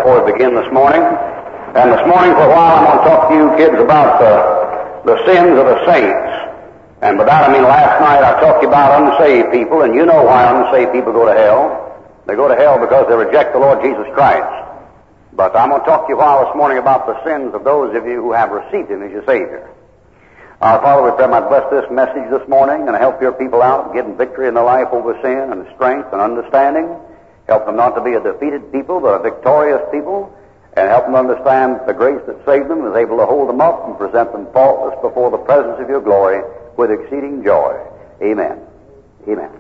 before we begin this morning. And this morning, for a while, I'm going to talk to you kids about the sins of the saints. And by that I mean last night I talked to you about unsaved people, and you know why unsaved people go to hell. They go to hell because they reject the Lord Jesus Christ. But I'm going to talk to you a while this morning about the sins of those of you who have received Him as your Savior. Our Father, we pray might bless this message this morning and help your people out, give them victory in their life over sin and strength and understanding. Help them not to be a defeated people, but a victorious people, and help them understand the grace that saved them is able to hold them up and present them faultless before the presence of your glory with exceeding joy. Amen. Amen.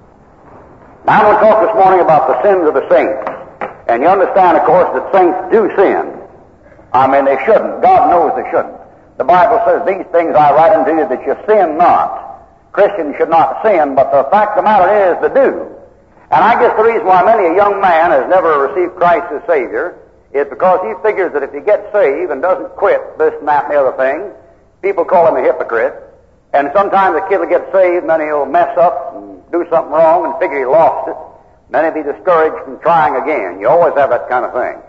Now I'm going to talk this morning about the sins of the saints. And you understand, of course, that saints do sin. I mean, they shouldn't. God knows they shouldn't. The Bible says, "These things I write unto you that you sin not." Christians should not sin, but the fact of the matter is they do. And I guess the reason why many a young man has never received Christ as Savior is because he figures that if he gets saved and doesn't quit this and that and the other thing, people call him a hypocrite. And sometimes a kid will get saved and then he'll mess up and do something wrong and figure he lost it. Then he'll be discouraged from trying again. You always have that kind of thing.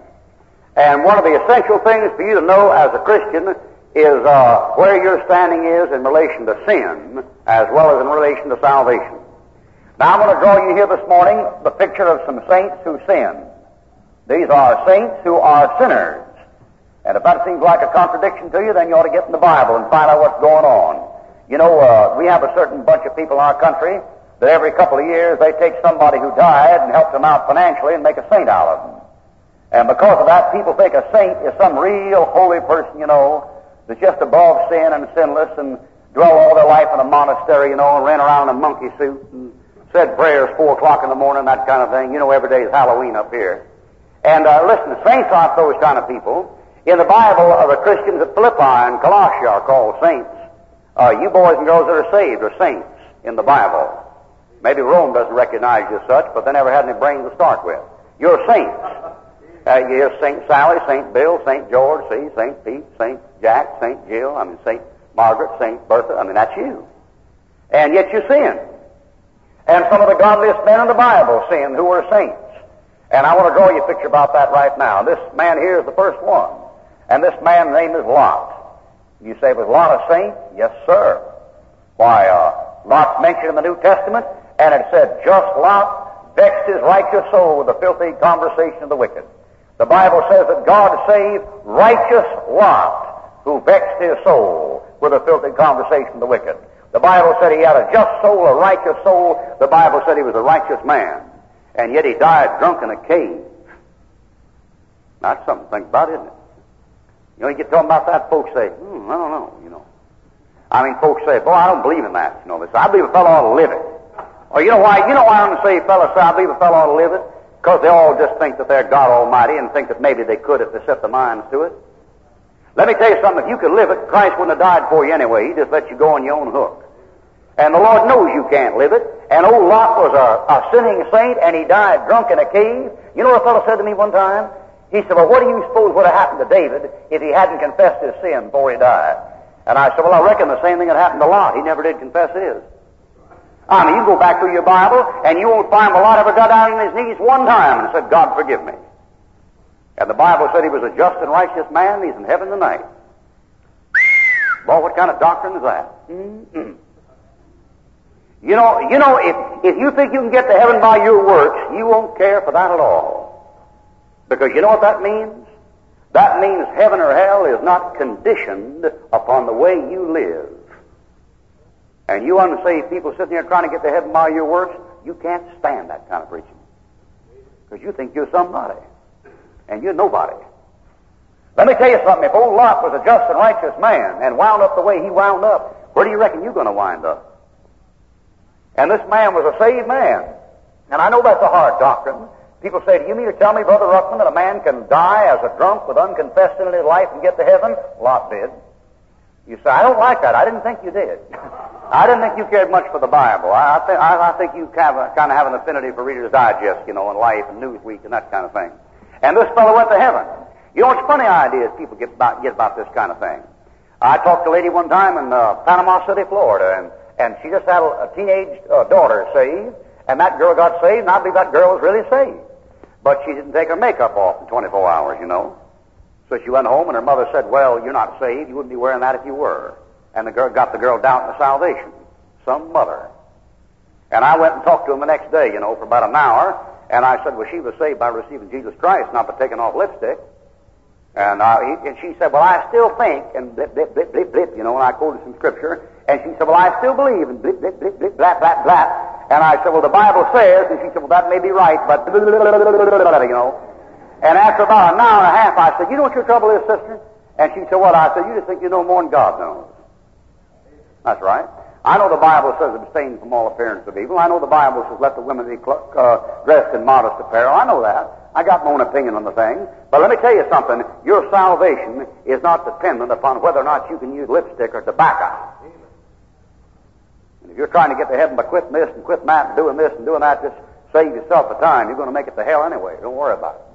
And one of the essential things for you to know as a Christian is where your standing is in relation to sin as well as in relation to salvation. Now I'm going to draw you here this morning the picture of some saints who sin. These are saints who are sinners. And if that seems like a contradiction to you, then you ought to get in the Bible and find out what's going on. You know, we have a certain bunch of people in our country that every couple of years they take somebody who died and help them out financially and make a saint out of them. And because of that, people think a saint is some real holy person, you know, that's just above sin and sinless and dwell all their life in a monastery, you know, and ran around in a monkey suit and said prayers 4 o'clock in the morning, that kind of thing. You know, every day is Halloween up here. And listen, saints aren't those kind of people. In the Bible, the Christians at Philippi and Colossae are called saints. You boys and girls that are saved are saints in the Bible. Maybe Rome doesn't recognize you as such, but they never had any brains to start with. You're saints. You're St. Sally, St. Bill, St. George, St. Pete, St. Jack, St. Jill, St. Margaret, St. Bertha. That's you. And yet you sin. And some of the godliest men in the Bible sin who were saints. And I want to draw you a picture about that right now. This man here is the first one. And this man's name is Lot. You say, was Lot a saint? Yes, sir. Why, Lot's mentioned in the New Testament, and it said, "Just Lot vexed his righteous soul with the filthy conversation of the wicked." The Bible says that God saved righteous Lot, who vexed his soul with the filthy conversation of the wicked. The Bible said he had a just soul, a righteous soul. The Bible said he was a righteous man. And yet he died drunk in a cave. That's something to think about, isn't it? You know, you get talking about that, folks say, I don't know, you know. I mean, folks say, boy, I don't believe in that. You know, they say, I believe a fellow ought to live it. Or you know why unsaved fellows say, I believe a fellow ought to live it? Because they all just think that they're God Almighty and think that maybe they could if they set their minds to it. Let me tell you something, if you could live it, Christ wouldn't have died for you anyway. He just let you go on your own hook. And the Lord knows you can't live it. And old Lot was a sinning saint, and he died drunk in a cave. You know what a fellow said to me one time? He said, well, what do you suppose would have happened to David if he hadn't confessed his sin before he died? And I said, well, I reckon the same thing had happened to Lot. He never did confess his. I mean, you go back through your Bible, and you won't find where Lot ever got down on his knees one time and said, God, forgive me. And the Bible said he was a just and righteous man. He's in heaven tonight. Boy, what kind of doctrine is that? Mm-mm. You know, if you think you can get to heaven by your works, you won't care for that at all. Because you know what that means? That means heaven or hell is not conditioned upon the way you live. And you unsaved people sitting here trying to get to heaven by your works, you can't stand that kind of preaching. Because you think you're somebody. And you're nobody. Let me tell you something. If old Lot was a just and righteous man and wound up the way he wound up, where do you reckon you're going to wind up? And this man was a saved man. And I know that's a hard doctrine. People say, do you mean to tell me, Brother Ruckman, that a man can die as a drunk with unconfessed sin in his life and get to heaven? Lot did. You say, I don't like that. I didn't think you did. I didn't think you cared much for the Bible. I think you kind of have an affinity for Reader's Digest, you know, and Life and Newsweek and that kind of thing. And this fellow went to heaven. You know, it's funny ideas people get about this kind of thing. I talked to a lady one time in Panama City, Florida, and she just had a teenage daughter saved, and that girl got saved, and I believe that girl was really saved. But she didn't take her makeup off in 24 hours, you know. So she went home, and her mother said, well, you're not saved. You wouldn't be wearing that if you were. And the girl got the girl down to salvation. Some mother. And I went and talked to him the next day, you know, for about an hour. And I said, well, she was saved by receiving Jesus Christ, not by taking off lipstick. And she said, well, I still think, and blip, blip, blip, blip, blip, you know, and I quoted some scripture. And she said, well, I still believe, and blip, blip, blip, blip, blap, blap, blap. And I said, well, the Bible says, and she said, well, that may be right, but, you know. And after about an hour and a half, I said, you know what your trouble is, sister? And she said, what? I said, you just think you know more than God knows. That's right. I know the Bible says abstain from all appearance of evil. I know the Bible says let the women be dressed in modest apparel. I know that. I got my own opinion on the thing. But let me tell you something. Your salvation is not dependent upon whether or not you can use lipstick or tobacco. And if you're trying to get to heaven by quitting this and quitting that and doing this and doing that, just save yourself the time. You're going to make it to hell anyway. Don't worry about it.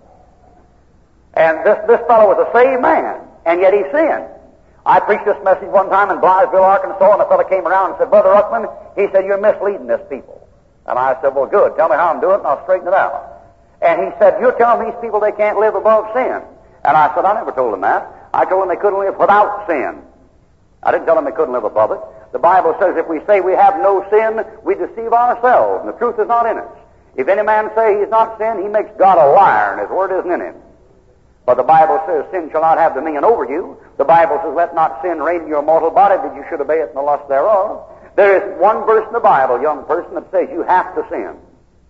And this fellow was a saved man, and yet he sinned. I preached this message one time in Blytheville, Arkansas, and a fellow came around and said, Brother Ruckman, he said, you're misleading this people. And I said, well, good. Tell me how I'm doing it, and I'll straighten it out. And he said, you're telling these people they can't live above sin. And I said, I never told them that. I told them they couldn't live without sin. I didn't tell them they couldn't live above it. The Bible says if we say we have no sin, we deceive ourselves, and the truth is not in us. If any man say he's not sinned, he makes God a liar, and his word isn't in him. But the Bible says sin shall not have dominion over you. The Bible says let not sin reign in your mortal body, that you should obey it in the lust thereof. There is one verse in the Bible, young person, that says you have to sin.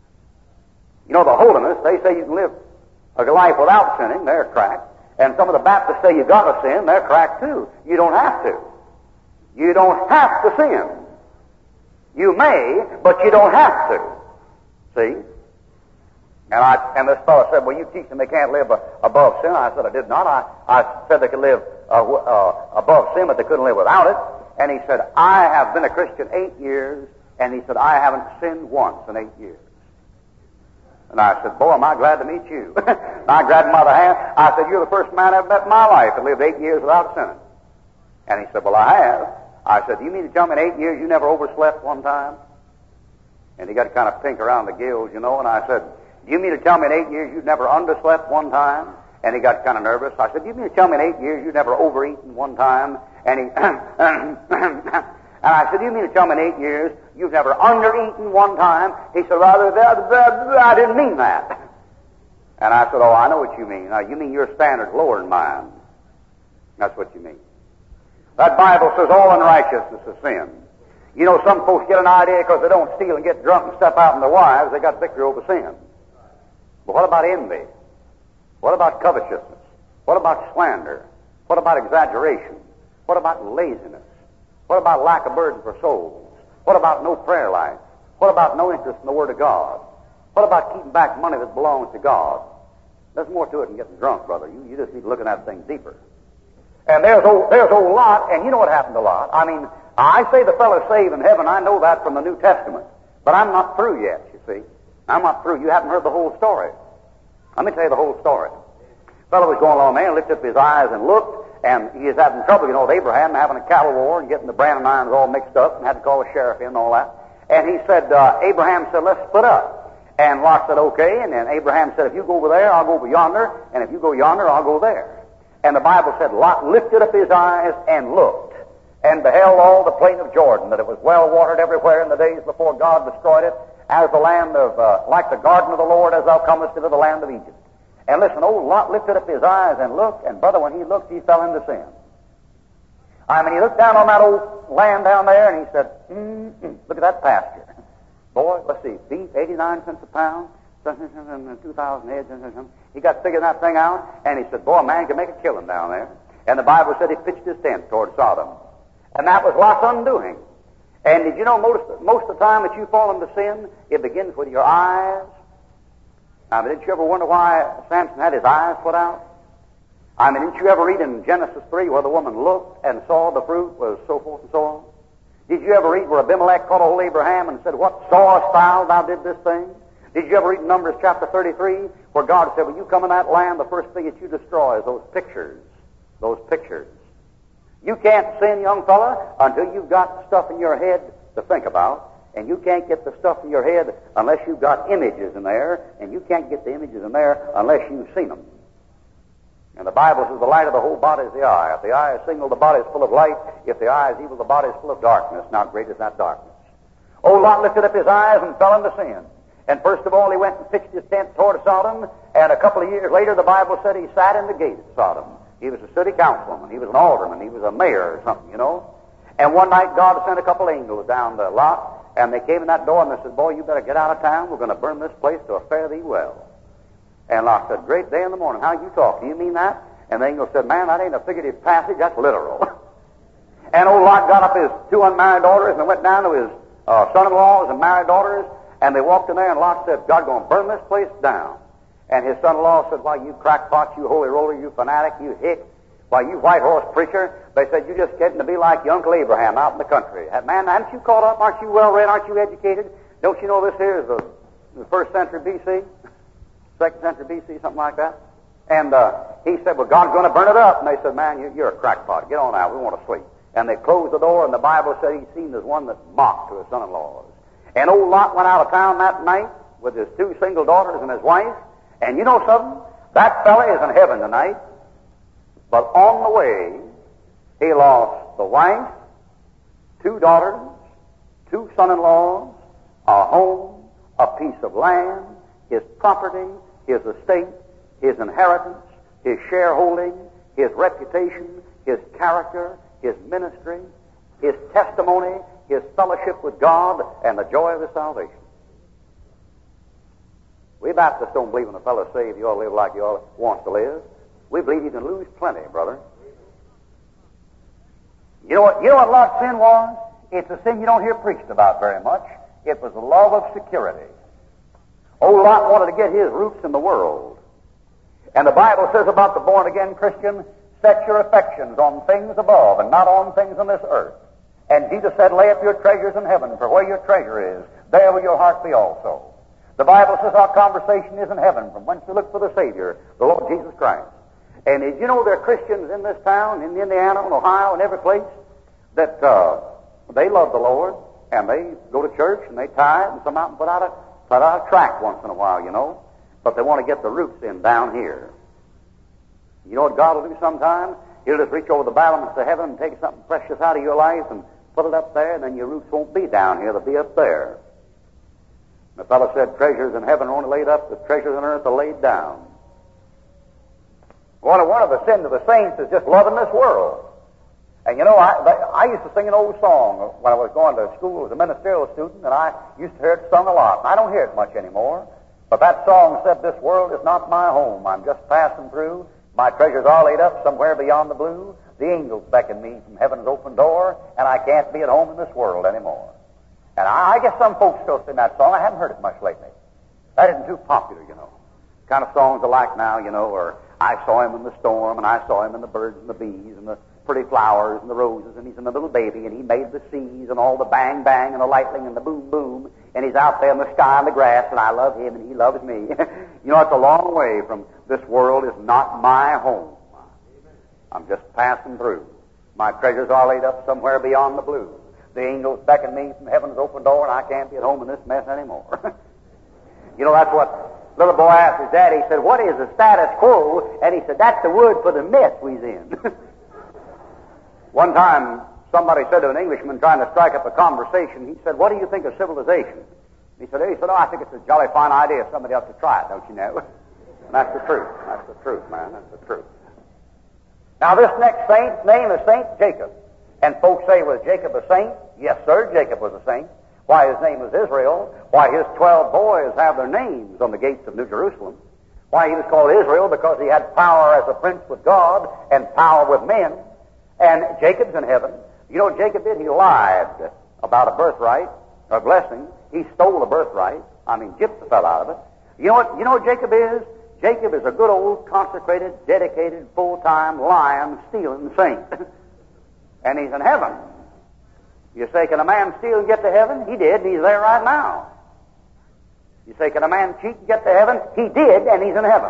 You know, the holiness, they say you can live a life without sinning. They're cracked. And some of the Baptists say you've got to sin. They're cracked too. You don't have to. You don't have to sin. You may, but you don't have to. See? And this fellow said, well, you teach them they can't live above sin. I said, I did not. I said they could live above sin, but they couldn't live without it. And he said, I have been a Christian 8 years, and he said, I haven't sinned once in 8 years. And I said, boy, am I glad to meet you. I grabbed him by the hand. I said, you're the first man I've met in my life that lived 8 years without sinning. And he said, well, I have. I said, do you mean to tell me in 8 years you never overslept one time? And he got kind of pink around the gills, you know, and I said, do you mean to tell me in 8 years you've never underslept one time? And he got kind of nervous. I said, do you mean to tell me in 8 years you've never overeaten one time? And he, and I said, do you mean to tell me in 8 years you've never undereaten one time? He said, rather, I didn't mean that. And I said, oh, I know what you mean. Now, you mean your standard's lower than mine. That's what you mean. That Bible says all unrighteousness is sin. You know, some folks get an idea because they don't steal and get drunk and step out on their wives, they got victory over sin. But what about envy? What about covetousness? What about slander? What about exaggeration? What about laziness? What about lack of burden for souls? What about no prayer life? What about no interest in the Word of God? What about keeping back money that belongs to God? There's more to it than getting drunk, brother. You just need to look at that thing deeper. And there's old Lot, and you know what happened to Lot. I mean, I say the fellow's saved in heaven. I know that from the New Testament. But I'm not through yet, you see. I'm not through. You haven't heard the whole story. Let me tell you the whole story. The fellow was going along there and lifted up his eyes and looked, and he was having trouble, you know, with Abraham having a cattle war and getting the branding irons all mixed up and had to call the sheriff in and all that. And he said, Abraham said, let's split up. And Lot said, okay. And then Abraham said, if you go over there, I'll go over yonder. And if you go yonder, I'll go there. And the Bible said Lot lifted up his eyes and looked and beheld all the plain of Jordan, that it was well watered everywhere in the days before God destroyed it, as the land of, like the garden of the Lord, as thou comest into the land of Egypt. And listen, old Lot lifted up his eyes and looked, and brother, when he looked, he fell into sin. I mean, he looked down on that old land down there, and he said, look at that pasture. Boy, let's see, beef, 89 cents a pound, 2,000 heads. He got figuring that thing out, and he said, boy, a man can make a killing down there. And the Bible said he pitched his tent toward Sodom. And that was Lot's undoing. And did you know most of the time that you fall into sin, it begins with your eyes? I mean, didn't you ever wonder why Samson had his eyes put out? I mean, didn't you ever read in Genesis 3 where the woman looked and saw the fruit was so forth and so on? Did you ever read where Abimelech called old Abraham and said, what sawest thou did this thing? Did you ever read in Numbers chapter 33 where God said, when you come in that land, the first thing that you destroy is those pictures. Those pictures. You can't sin, young fella, until you've got stuff in your head to think about, and you can't get the stuff in your head unless you've got images in there, and you can't get the images in there unless you've seen them. And the Bible says the light of the whole body is the eye. If the eye is single, the body is full of light. If the eye is evil, the body is full of darkness. Now great is that darkness. Old Lot lifted up his eyes and fell into sin. And first of all, he went and pitched his tent toward Sodom, and a couple of years later, the Bible said he sat in the gate of Sodom. He was a city councilman, he was an alderman, he was a mayor or something, you know. And one night, God sent a couple angels down to Lot, and they came in that door and they said, boy, you better get out of town. We're going to burn this place to a fare thee well. And Lot said, great day in the morning. How you talk? Do you mean that? And the angel said, man, that ain't a figurative passage. That's literal. And old Lot got up his two unmarried daughters and went down to his son-in-laws and married daughters, and they walked in there, and Lot said, God's going to burn this place down. And his son-in-law said, why, you crackpot, you holy roller, you fanatic, you hick, why, you white horse preacher. They said, you're just getting to be like your Uncle Abraham out in the country. Man, aren't you caught up? Aren't you well-read? Aren't you educated? Don't you know this here is the 1st century B.C.? 2nd century B.C., something like that? And he said, well, God's going to burn it up. And they said, man, you're a crackpot. Get on out. We want to sleep. And they closed the door, and the Bible said he seemed as one that mocked to his son-in-laws. And old Lot went out of town that night with his two single daughters and his wife. And you know something? That fella is in heaven tonight. But on the way, he lost the wife, 2 daughters, 2 son-in-laws, a home, a piece of land, his property, his estate, his inheritance, his shareholding, his reputation, his character, his ministry, his testimony, his fellowship with God, and the joy of his salvation. We Baptists don't believe when a fellow's saved, you ought to live like you wants to live. We believe you can lose plenty, brother. You know what Lot's sin was? It's a sin you don't hear preached about very much. It was the love of security. Old Lot wanted to get his roots in the world. And the Bible says about the born-again Christian, set your affections on things above and not on things on this earth. And Jesus said, lay up your treasures in heaven, for where your treasure is, there will your heart be also. The Bible says our conversation is in heaven, from whence we look for the Savior, the Lord Jesus Christ. And did you know there are Christians in this town, in Indiana and Ohio and every place, that they love the Lord, and they go to church, and they tithe, and come out and put out a tract once in a while, you know. But they want to get the roots in down here. You know what God will do sometime? He'll just reach over the battlements of heaven and take something precious out of your life and put it up there, and then your roots won't be down here. They'll be up there. The fellow said, treasures in heaven are only laid up, the treasures on earth are laid down. One of the sins of the saints is just loving this world. And you know, I used to sing an old song when I was going to school as a ministerial student, and I used to hear it sung a lot. I don't hear it much anymore. But that song said, this world is not my home. I'm just passing through. My treasures are laid up somewhere beyond the blue. The angels beckon me from heaven's open door, and I can't be at home in this world anymore. And I guess some folks still sing that song. I haven't heard it much lately. That isn't too popular, you know. The kind of songs I like now, you know, are I saw him in the storm, and I saw him in the birds and the bees and the pretty flowers and the roses, and he's in the little baby, and he made the seas and all the bang bang and the lightning and the boom boom, and he's out there in the sky and the grass, and I love him and he loves me. You know, it's a long way from this world is not my home. I'm just passing through. My treasures are laid up somewhere beyond the blue. The angels beckon me from heaven's open door, and I can't be at home in this mess anymore. You know, that's what little boy asked his daddy. He said, what is the status quo? And he said, that's the word for the mess we's in. One time, somebody said to an Englishman trying to strike up a conversation, he said, what do you think of civilization? He said, oh, I think it's a jolly fine idea. Somebody else to try it, don't you know? And that's the truth. That's the truth, man. That's the truth. Now, this next saint's name is Saint Jacob. And folks say, was Jacob a saint? Yes, sir, Jacob was a saint. Why, his name was Israel. Why, his 12 boys have their names on the gates of New Jerusalem. Why, he was called Israel because he had power as a prince with God and power with men. And Jacob's in heaven. You know what Jacob did? He lied about a birthright, a blessing. He stole a birthright. Gypsy fell out of it. You know what Jacob is? Jacob is a good old consecrated, dedicated, full-time, lying, stealing saint. And he's in heaven. You say, can a man steal and get to heaven? He did, and he's there right now. You say, can a man cheat and get to heaven? He did, and he's in heaven.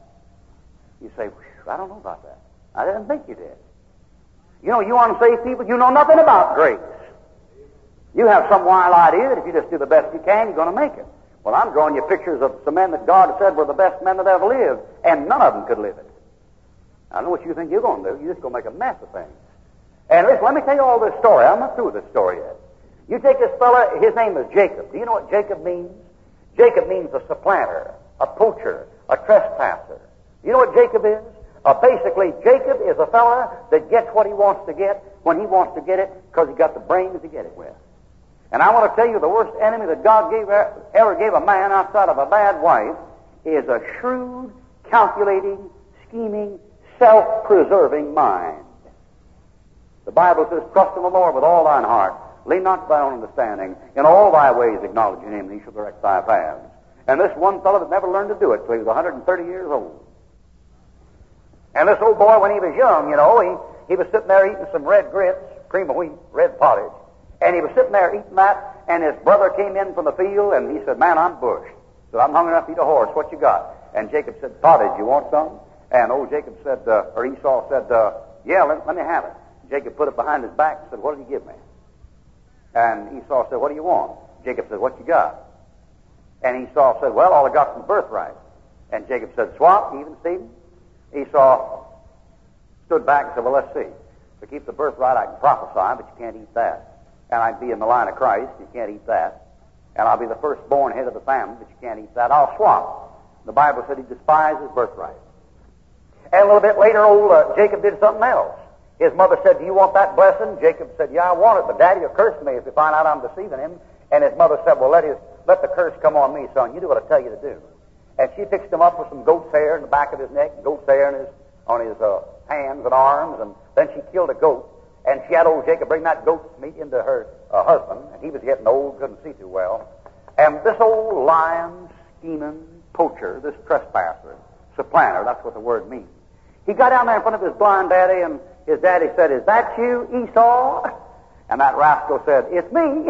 You say, I don't know about that. I didn't think you did. You know, you unsaved people, you know nothing about grace. You have some wild idea that if you just do the best you can, you're going to make it. Well, I'm drawing you pictures of some men that God said were the best men that ever lived, and none of them could live it. I don't know what you think you're going to do. You're just going to make a mess of things. And listen, let me tell you all this story. I'm not through with this story yet. You take this fella, his name is Jacob. Do you know what Jacob means? Jacob means a supplanter, a poacher, a trespasser. You know what Jacob is? Basically, Jacob is a fella that gets what he wants to get when he wants to get it because he got the brains to get it with. And I want to tell you the worst enemy that God ever gave a man outside of a bad wife is a shrewd, calculating, scheming, self-preserving mind. The Bible says, trust in the Lord with all thine heart. Lean not to thy own understanding. In all thy ways acknowledge him, and he shall direct thy paths. And this one fellow that never learned to do it till he was 130 years old. And this old boy, when he was young, you know, he was sitting there eating some red grits, cream of wheat, red pottage. And he was sitting there eating that, and his brother came in from the field, and he said, man, I'm bushed. So I'm hungry enough to eat a horse. What you got? And Jacob said, pottage, you want some? And old Jacob said, or Esau said, yeah, let me have it. Jacob put it behind his back and said, what did he give me? And Esau said, what do you want? Jacob said, what you got? And Esau said, well, all I got from birthright. And Jacob said, swap, even Stephen? Esau stood back and said, well, let's see. To keep the birthright, I can prophesy, but you can't eat that. And I'd be in the line of Christ, you can't eat that. And I'll be the firstborn head of the family, but you can't eat that. I'll swap. The Bible said he despised his birthright. And a little bit later, old Jacob did something else. His mother said, do you want that blessing? Jacob said, yeah, I want it, but Daddy will curse me if you find out I'm deceiving him. And his mother said, well, let the curse come on me, son. You do what I tell you to do. And she fixed him up with some goat's hair in the back of his neck, goat's hair on his hands and arms, and then she killed a goat. And she had old Jacob bring that goat's meat into her husband, and he was getting old, couldn't see too well. And this old lying, scheming poacher, this trespasser, supplanter, that's what the word means. He got down there in front of his blind daddy, and his daddy said, is that you, Esau? And that rascal said, it's me.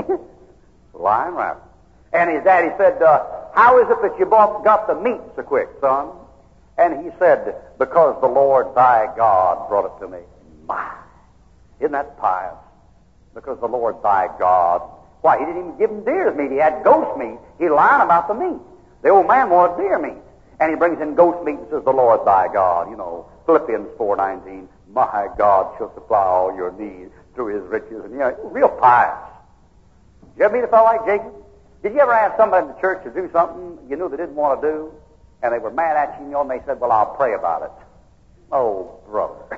Lying rascal. And his daddy said, how is it that you got the meat so quick, son? And he said, because the Lord thy God brought it to me. My, isn't that pious? Because the Lord thy God. Why, he didn't even give him deer's meat. He had goat's meat. He lied about the meat. The old man wanted deer meat. And he brings in goat's meat and says, the Lord thy God. You know, Philippians 4:19. My God shall supply all your needs through his riches. And, you know, real pious. Did you ever meet a fellow like Jacob? Did you ever ask somebody in the church to do something you knew they didn't want to do? And they were mad at you, and they said, well, I'll pray about it. Oh, brother.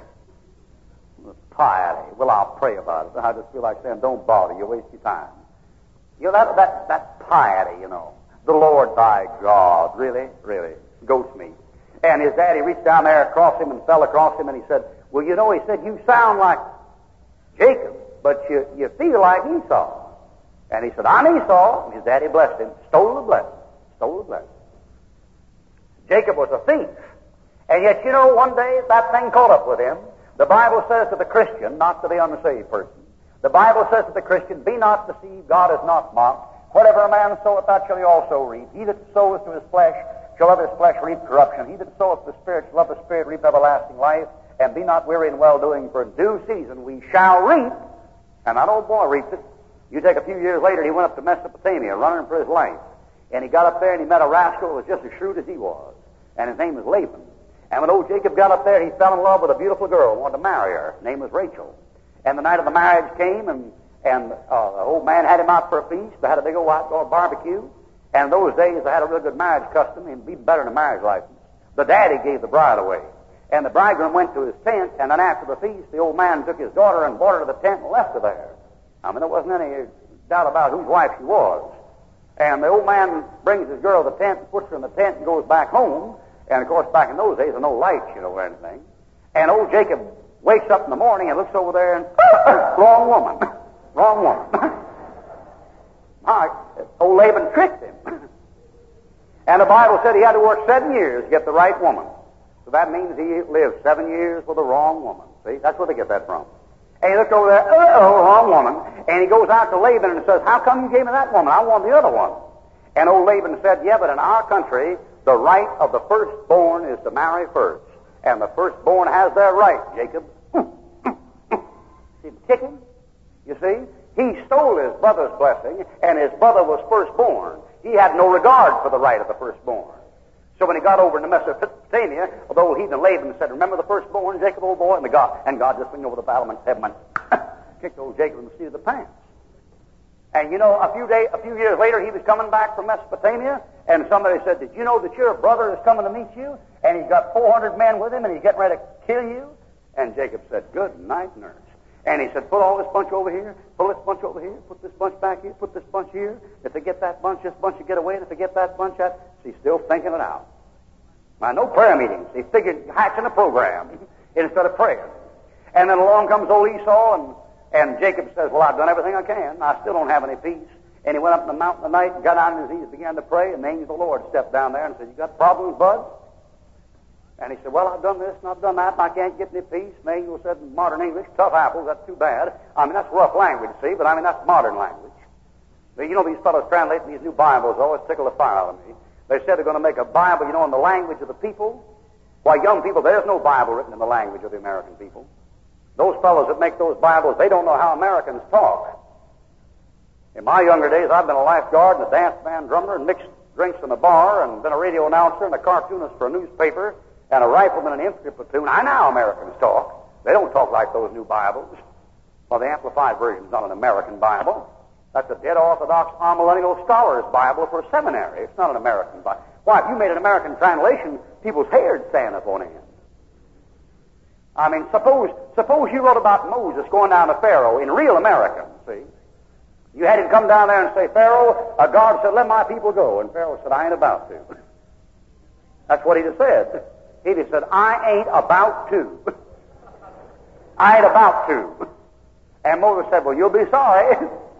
Piety. Well, I'll pray about it. I just feel like saying, don't bother. You waste your time. You know, that piety, you know. The Lord thy God. Really? Really. Goat's meat. And his daddy reached down there across him and fell across him, and he said, well, you know, he said, you sound like Jacob, but you feel like Esau. And he said, I'm Esau. And his daddy blessed him. Stole the blessing. Stole the blessing. Jacob was a thief. And yet, you know, one day that thing caught up with him. The Bible says to the Christian, not to the unsaved person, the Bible says to the Christian, be not deceived, God is not mocked. Whatever a man soweth, that shall he also reap. He that soweth to his flesh shall of his flesh reap corruption. He that soweth to the Spirit shall of the Spirit reap everlasting life. And be not weary in well-doing, for in due season we shall reap. And that old boy reaped it. You take a few years later, he went up to Mesopotamia, running for his life. And he got up there and he met a rascal who was just as shrewd as he was. And his name was Laban. And when old Jacob got up there, he fell in love with a beautiful girl and wanted to marry her. Her name was Rachel. And the night of the marriage came, and the old man had him out for a feast. They had a big old outdoor barbecue. And in those days, they had a real good marriage custom, and even better than a marriage license. The daddy gave the bride away. And the bridegroom went to his tent, and then after the feast, the old man took his daughter and brought her to the tent and left her there. I mean, there wasn't any doubt about whose wife she was. And the old man brings his girl to the tent and puts her in the tent and goes back home. And, of course, back in those days, there were no lights, you know, or anything. And old Jacob wakes up in the morning and looks over there and, wrong woman. Wrong woman. Old Laban tricked him. And the Bible said he had to work 7 years to get the right woman. So that means he lived 7 years with the wrong woman. See, that's where they get that from. And he looked over there, wrong woman. And he goes out to Laban and says, how come you gave me that woman? I want the other one. And old Laban said, yeah, but in our country, the right of the firstborn is to marry first. And the firstborn has their right, Jacob. See him kicking? You see? He stole his brother's blessing, and his brother was firstborn. He had no regard for the right of the firstborn. So when he got over into Mesopotamia, the old heathen Laban said, remember the firstborn, Jacob, old boy? And God just went over the battlement of heaven and kicked old Jacob in the seat of the pants. And you know, a few years later, he was coming back from Mesopotamia, and somebody said, did you know that your brother is coming to meet you? And he's got 400 men with him, and he's getting ready to kill you? And Jacob said, good night, nurse. And he said, put all this bunch over here, pull this bunch over here, put this bunch back here, put this bunch here. If they get that bunch, this bunch will get away, and if they get that bunch out, he's still thinking it out. Now, no prayer meetings. He figured hatching a program instead of prayer. And then along comes old Esau, and Jacob says, well, I've done everything I can. I still don't have any peace. And he went up in the mountain at night and got on his knees and began to pray, and the angel of the Lord stepped down there and said, you got problems, bud? And he said, well, I've done this and I've done that, and I can't get any peace. And the angel said in modern English, tough apples, that's too bad. I mean, that's rough language, see, but I mean, that's modern language. But you know, these fellows translating these new Bibles, oh, it tickled the fire out of me. They said they're going to make a Bible, you know, in the language of the people. Why, young people, there's no Bible written in the language of the American people. Those fellows that make those Bibles, they don't know how Americans talk. In my younger days, I've been a lifeguard and a dance band drummer and mixed drinks in a bar and been a radio announcer and a cartoonist for a newspaper and a rifleman in an infantry platoon. I know how Americans talk. They don't talk like those new Bibles. Well, the Amplified Version is not an American Bible. That's a dead Orthodox amillennial scholar's Bible for a seminary. It's not an American Bible. Why, if you made an American translation, people's hair would stand up on end. I mean, suppose you wrote about Moses going down to Pharaoh in real American, see? You had him come down there and say, Pharaoh, God said, let my people go. And Pharaoh said, I ain't about to. That's what he'd have said. He'd have said, I ain't about to. I ain't about to. And Moses said, well, you'll be sorry.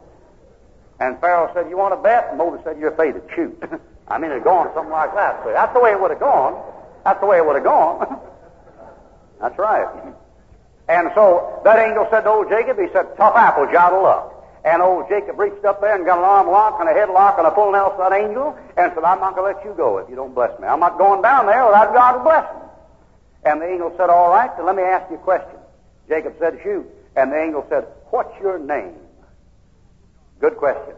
And Pharaoh said, you want to bet? And Moses said, you're afraid to shoot. I mean, it'd gone something like that. So that's the way it would have gone. That's the way it would have gone. That's right. And so that angel said to old Jacob, he said, tough apples, you out of luck. And old Jacob reached up there and got an arm lock and a headlock and a full Nelson to that angel and said, I'm not going to let you go if you don't bless me. I'm not going down there without God's blessing. And the angel said, all right, then let me ask you a question. Jacob said, shoot. And the angel said, what's your name? Good question.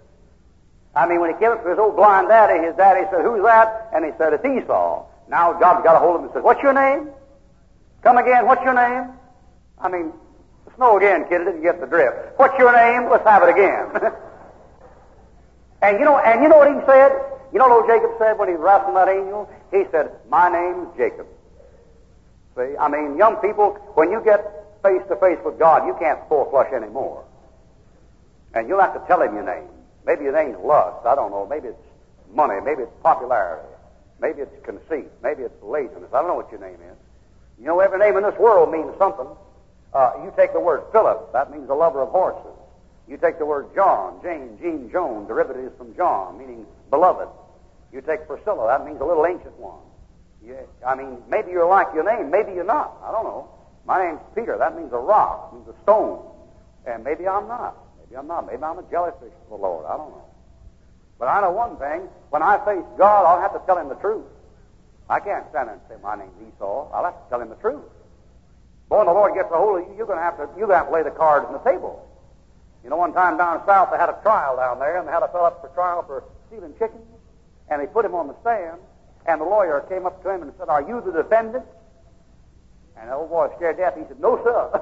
I mean, when he came up to his old blind daddy, his daddy said, who's that? And he said, it's Esau. Now God's got a hold of him and said, what's your name? Come again, what's your name? I mean, snow again, kid, didn't get the drift. What's your name? Let's have it again. and you know what he said? You know what old Jacob said when he was wrestling that angel? He said, my name's Jacob. See, I mean, young people, when you get face to face with God, you can't four flush anymore. And you'll have to tell him your name. Maybe your name's lust. I don't know. Maybe it's money. Maybe it's popularity. Maybe it's conceit. Maybe it's laziness. I don't know what your name is. You know, every name in this world means something. You take the word Philip, that means a lover of horses. You take the word John, Jane, Jean, Joan, derivatives from John, meaning beloved. You take Priscilla, that means a little ancient one. I mean, maybe you're like your name, maybe you're not. I don't know. My name's Peter, that means a rock, means a stone. And maybe I'm not. Maybe I'm not. Maybe I'm a jellyfish for the Lord. I don't know. But I know one thing. When I face God, I'll have to tell him the truth. I can't stand there and say, my name's Esau. I'll have to tell him the truth. Boy, when the Lord gets a hold of you, you're going to have to lay the cards on the table. You know, one time down south, they had a trial down there, and they had a fellow up for trial for stealing chickens, and they put him on the stand, and the lawyer came up to him and said, are you the defendant? And the old boy scared to death. He said, no, sir.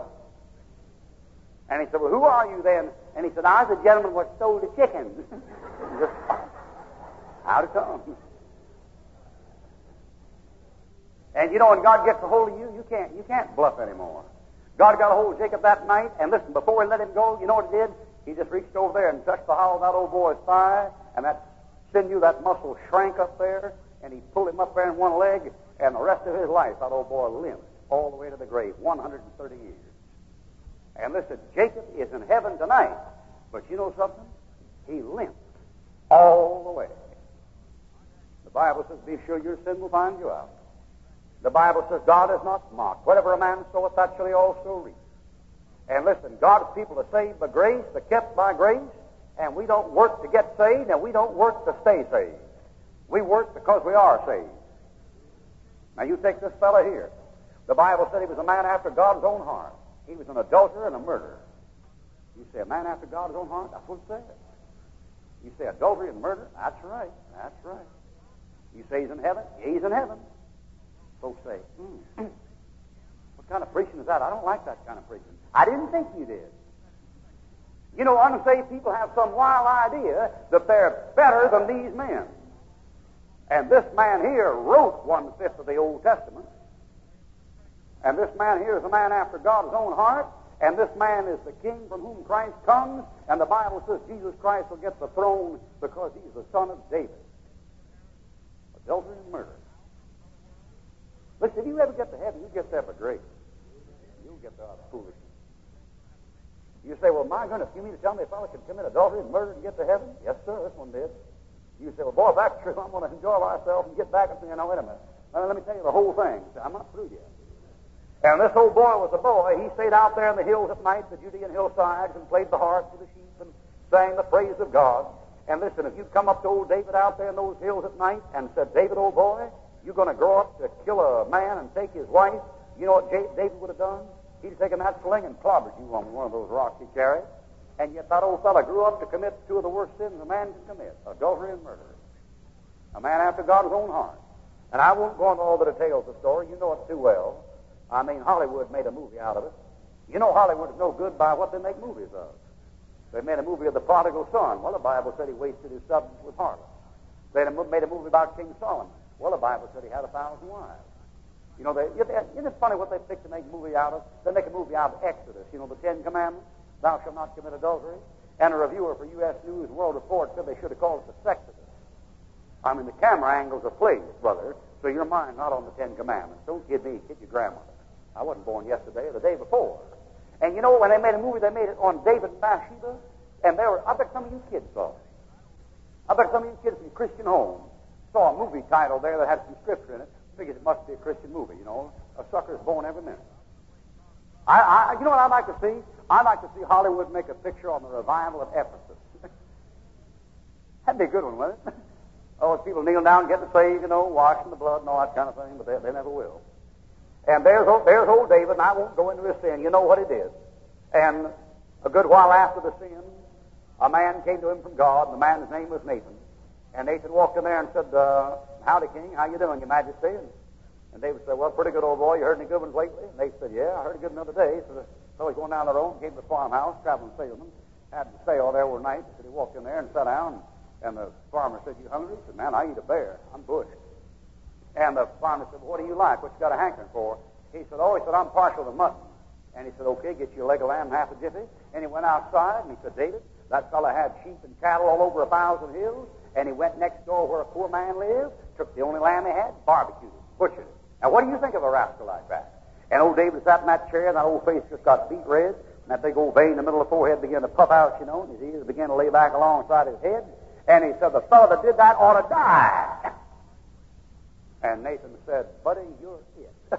And he said, well, who are you then? And he said, I was the gentleman what stole the chickens. Just, out it comes. And you know, when God gets a hold of you, you can't bluff anymore. God got a hold of Jacob that night, and listen, before he let him go, you know what he did? He just reached over there and touched the hollow of that old boy's thigh, and that sinew, that muscle shrank up there, and he pulled him up there in one leg, and the rest of his life, that old boy limped all the way to the grave, 130 years. And listen, Jacob is in heaven tonight, but you know something? He limped all the way. The Bible says, be sure your sin will find you out. The Bible says, God is not mocked. Whatever a man soweth, that shall he also reap. And listen, God's people are saved by grace, they're kept by grace, and we don't work to get saved, and we don't work to stay saved. We work because we are saved. Now you take this fellow here. The Bible said he was a man after God's own heart. He was an adulterer and a murderer. You say a man after God's own heart? That's what it says. You say adultery and murder? That's right. That's right. You say he's in heaven? Yeah, he's in heaven. Folks say, what kind of preaching is that? I don't like that kind of preaching. I didn't think you did. You know, unsaved people have some wild idea that they're better than these men. And this man here wrote 1/5 of the Old Testament. And this man here is a man after God's own heart. And this man is the king from whom Christ comes. And the Bible says Jesus Christ will get the throne because he's the son of David. Adultery and murder. Listen, if you ever get to heaven, you get there for grace. You'll get there out of foolishness. You say, well, my goodness, you mean to tell me a fellow can commit adultery and murder and get to heaven? Yes, sir, this one did. You say, well, boy, if that's true, I'm going to enjoy myself and get back and say, no, wait a minute. Let me tell you the whole thing. I'm not through yet. And this old boy was a boy. He stayed out there in the hills at night, the Judean hillsides, and played the harp for the sheep and sang the praise of God. And listen, if you'd come up to old David out there in those hills at night and said, David, old boy, you're going to grow up to kill a man and take his wife, you know what David would have done? He'd have taken that sling and clobbered you on one of those rocks he carried. And yet that old fella grew up to commit two of the worst sins a man can commit, adultery and murder. A man after God's own heart. And I won't go into all the details of the story. You know it too well. I mean, Hollywood made a movie out of it. You know Hollywood is no good by what they make movies of. They made a movie of the prodigal son. Well, the Bible said he wasted his substance with harlots. They made a movie about King Solomon. Well, the Bible said he had 1,000 wives. You know, isn't it funny what they pick to make a movie out of? They make a movie out of Exodus. You know, the 10 Commandments. Thou shalt not commit adultery. And a reviewer for U.S. News and World Report said they should have called it the Sexodus. I mean, the camera angles are placed, brother, so your mind not on the 10 Commandments. Don't kid me, kid your grandmother. I wasn't born yesterday or the day before. And you know, when they made a movie, they made it on David and Bathsheba, and I bet some of you kids saw it. I bet some of you kids from Christian homes saw a movie title there that had some scripture in it. Figured it must be a Christian movie, you know. A sucker's born every minute. You know what I'd like to see? I'd like to see Hollywood make a picture on the revival of Ephesus. That'd be a good one, wouldn't it? Oh, people kneel down, getting saved, you know, washing the blood and all that kind of thing, but they never will. And there's old David, and I won't go into his sin. You know what he did. And a good while after the sin, a man came to him from God, and the man's name was Nathan. And Nathan walked in there and said, howdy, King, how you doing, your majesty? And David said, well, pretty good, old boy. You heard any good ones lately? And Nathan said, yeah, I heard a good another day. So the fellow going down the road, came to the farmhouse, traveling salesman, had to stay all there overnight. So he walked in there and sat down, and the farmer said, you hungry? He said, man, I eat a bear. I'm bushed. And the farmer said, well, what do you like? What you got a hankering for? He said, I'm partial to mutton. And he said, okay, get you a leg of lamb, half a jiffy. And he went outside, and he said, David, that fellow had sheep and cattle all over 1,000 hills, and he went next door where a poor man lived, took the only lamb he had, barbecued it, butchered it. Now, what do you think of a rascal like that? And old David sat in that chair, and that old face just got beet red, and that big old vein in the middle of the forehead began to puff out, you know, and his ears began to lay back alongside his head. And he said, the fellow that did that ought to die. And Nathan said, buddy, you're it.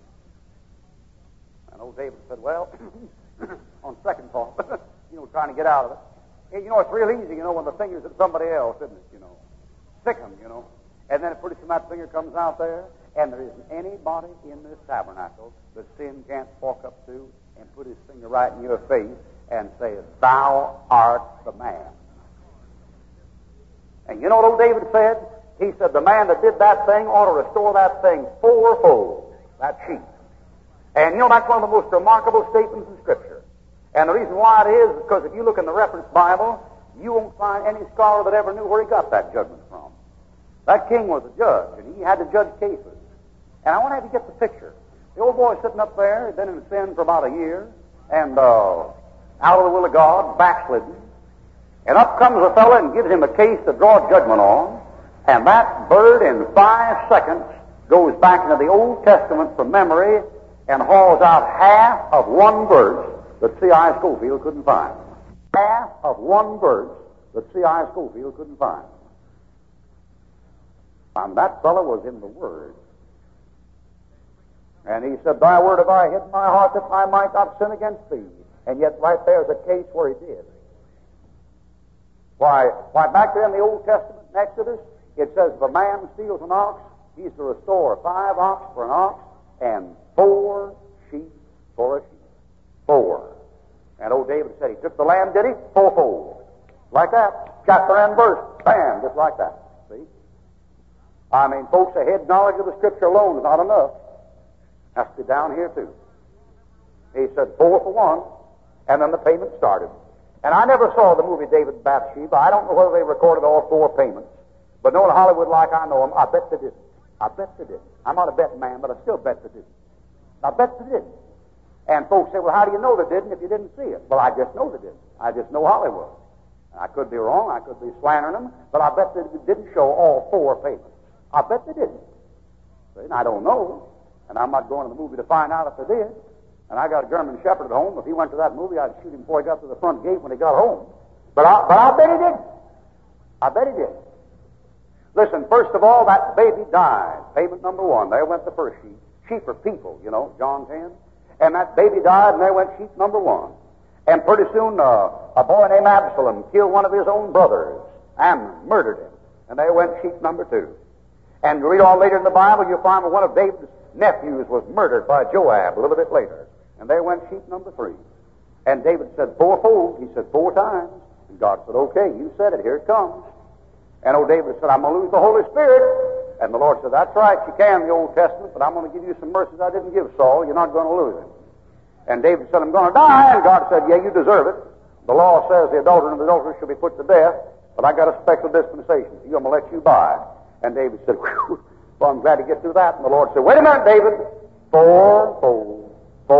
And old David said, well, on second thought, trying to get out of it. And, it's real easy, when the finger's at somebody else, isn't it, Sick 'em, And then pretty soon that finger comes out there, and there isn't anybody in this tabernacle that sin can't walk up to and put his finger right in your face and say, thou art the man. And you know what old David said? He said, the man that did that thing ought to restore that thing fourfold, that sheep. And that's one of the most remarkable statements in Scripture. And the reason why it is because if you look in the reference Bible, you won't find any scholar that ever knew where he got that judgment from. That king was a judge, and he had to judge cases. And I want to have you get the picture. The old boy sitting up there had been in sin for about a year, and out of the will of God, backslidden. And up comes a fellow and gives him a case to draw judgment on, and that bird in 5 seconds goes back into the Old Testament from memory and hauls out half of one verse that C.I. Scofield couldn't find. Half of one verse that C.I. Scofield couldn't find. And that fellow was in the Word. And he said, thy word have I hid in my heart that I might not sin against thee. And yet right there's a case where he did. Why, back there in the Old Testament, in Exodus, it says if a man steals an ox, he's to restore 5 ox for an ox and 4 sheep for a sheep. 4. And old David said he took the lamb, did he? Fourfold. Like that. Chapter and verse. Bam, just like that. See? I mean, folks, a head knowledge of the Scripture alone is not enough. Has to be down here, too. He said 4 for 1, and then the payment started. And I never saw the movie David and Bathsheba. I don't know whether they recorded all 4 payments. But knowing Hollywood like I know them, I bet they didn't. I bet they didn't. I'm not a betting man, but I still bet they didn't. I bet they didn't. And folks say, well, how do you know they didn't if you didn't see it? Well, I just know they didn't. I just know Hollywood. I could be wrong. I could be slandering them. But I bet they didn't show all 4 payments. I bet they didn't. See, and I don't know. And I'm not going to the movie to find out if they did. And I got a German Shepherd at home. If he went to that movie, I'd shoot him before he got to the front gate when he got home. But I bet he didn't. I bet he did. Listen, first of all, that baby died. Payment number 1. There went the first sheep. Sheep are people, you know, John 10. And that baby died, and there went sheep number 1. And pretty soon, a boy named Absalom killed one of his own brothers. Amnon murdered him. And there went sheep number 2. And you read on later in the Bible, you'll find that one of David's nephews was murdered by Joab a little bit later. And there went sheep number 3. And David said 4-fold. He said 4 times. And God said, okay, you said it. Here it comes. And old David said, I'm going to lose the Holy Spirit. And the Lord said, that's right, you can in the Old Testament, but I'm going to give you some mercies I didn't give Saul. You're not going to lose him. And David said, I'm going to die. And God said, yeah, you deserve it. The law says the adulterer and the adulteress shall be put to death, but I got a special dispensation. So I'm going to let you by. And David said, whew, well, I'm glad to get through that. And the Lord said, wait a minute, David. 4-fold.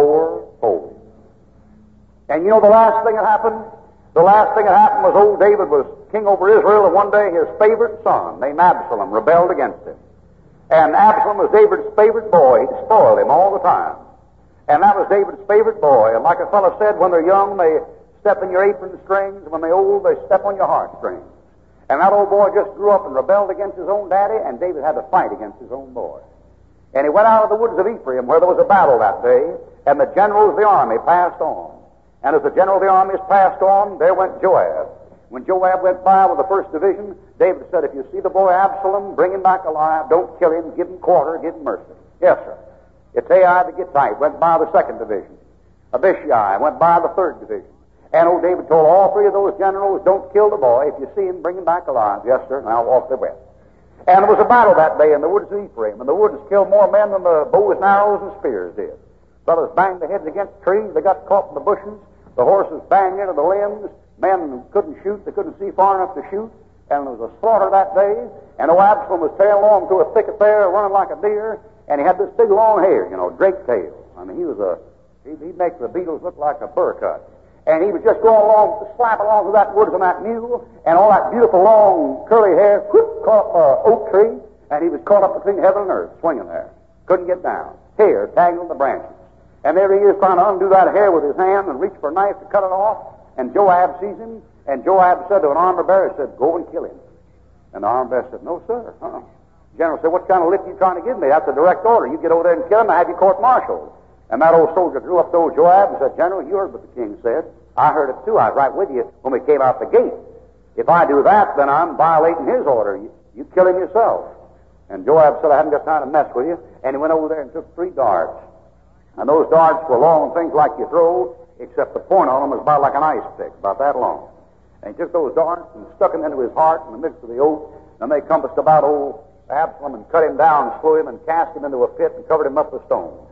4-fold. And you know the last thing that happened? The last thing that happened was old David was king over Israel, and one day his favorite son, named Absalom, rebelled against him. And Absalom was David's favorite boy. He spoiled him all the time. And that was David's favorite boy. And like a fellow said, when they're young, they step in your apron strings. When they're old, they step on your heartstrings. And that old boy just grew up and rebelled against his own daddy, and David had to fight against his own boy. And he went out of the woods of Ephraim, where there was a battle that day, and the generals of the army passed on. And as the general of the armies passed on, there went Joab. When Joab went by with the 1st division, David said, if you see the boy Absalom, bring him back alive. Don't kill him. Give him quarter. Give him mercy. Yes, sir. Ittai the Gittite went by the 2nd division. Abishai went by the 3rd division. And old David told all 3 of those generals, don't kill the boy. If you see him, bring him back alive. Yes, sir. Now off they went. And there was a battle that day in the woods of Ephraim, and the woods killed more men than the bows and arrows and spears did. Fellows banged their heads against trees. They got caught in the bushes. The horses banged into the limbs. Men couldn't shoot. They couldn't see far enough to shoot. And there was a slaughter that day. And old Absalom was tailing along through a thicket there, running like a deer. And he had this big long hair, you know, drake tail. I mean, he'd make the beetles look like a burr cut. And he was just going along, slapping along through that woods on that mule. And all that beautiful long curly hair, whoop, caught an oak tree. And he was caught up between heaven and earth, swinging there. Couldn't get down. Hair tangled in the branches. And there he is trying to undo that hair with his hand and reach for a knife to cut it off. And Joab sees him, and Joab said to an armor bearer, said, go and kill him. And the armor bearer said, no, sir. The general said, what kind of lift are you trying to give me? That's a direct order. You get over there and kill him, I have you court-martialed. And that old soldier drew up to old Joab and said, General, you heard what the king said. I heard it too. I was right with you when we came out the gate. If I do that, then I'm violating his order. You kill him yourself. And Joab said, I haven't got time to mess with you. And he went over there and took 3 darts. And those darts were long things like you throw, except the point on them was about like an ice pick, about that long. And he took those darts and stuck them into his heart in the midst of the oak. And they compassed about old Absalom and cut him down and slew him and cast him into a pit and covered him up with stones.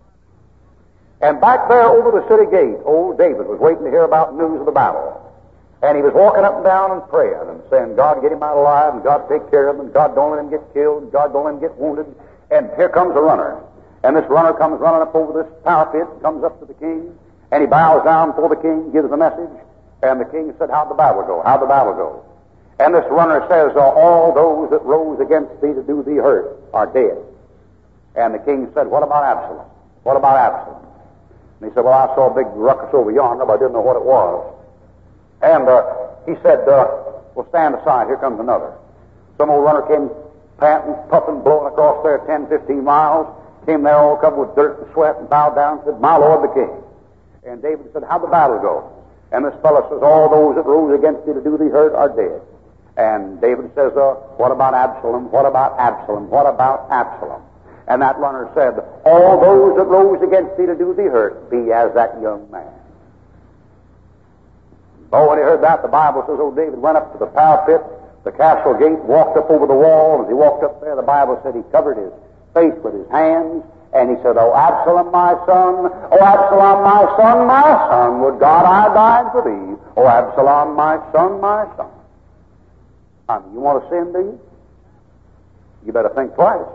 And back there over the city gate, old David was waiting to hear about news of the battle. And he was walking up and down and praying and saying, God, get him out alive, and God, take care of him, and God, don't let him get killed, and God, don't let him get wounded. And here comes a runner. And this runner comes running up over this parapet, comes up to the king, and he bows down before the king, gives a message. And the king said, how'd the battle go? How'd the battle go? And this runner says, all those that rose against thee to do thee hurt are dead. And the king said, what about Absalom? What about Absalom? And he said, well, I saw a big ruckus over yonder, but I didn't know what it was. And he said, well, stand aside, here comes another. Some old runner came panting, puffing, blowing across there 10, 15 miles, came there all covered with dirt and sweat and bowed down and said, my lord the king. And David said, how'd the battle go? And this fellow says, all those that rose against thee to do thee hurt are dead. And David says, what about Absalom? What about Absalom? What about Absalom? And that runner said, all those that rose against thee to do thee hurt be as that young man. Oh, when he heard that, the Bible says, oh, David went up to the parapet, the castle gate, walked up over the wall. As he walked up there, the Bible said he covered his face with his hands, and he said, oh, Absalom, my son, oh, Absalom, my son, would God I died for thee. Oh, Absalom, my son, my son. I mean, you want to sin, do you? You better think twice.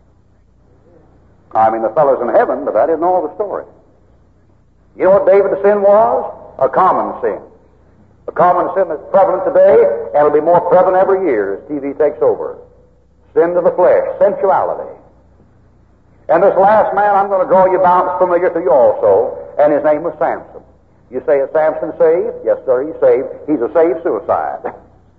I mean, the fellow's in heaven, but that isn't all the story. You know what David's sin was? A common sin. A common sin that's prevalent today, and it'll be more prevalent every year as TV takes over. Sin to the flesh, sensuality. And this last man I'm going to draw you about is familiar to you also, and his name was Samson. You say, is Samson saved? Yes, sir, he's saved. He's a saved suicide.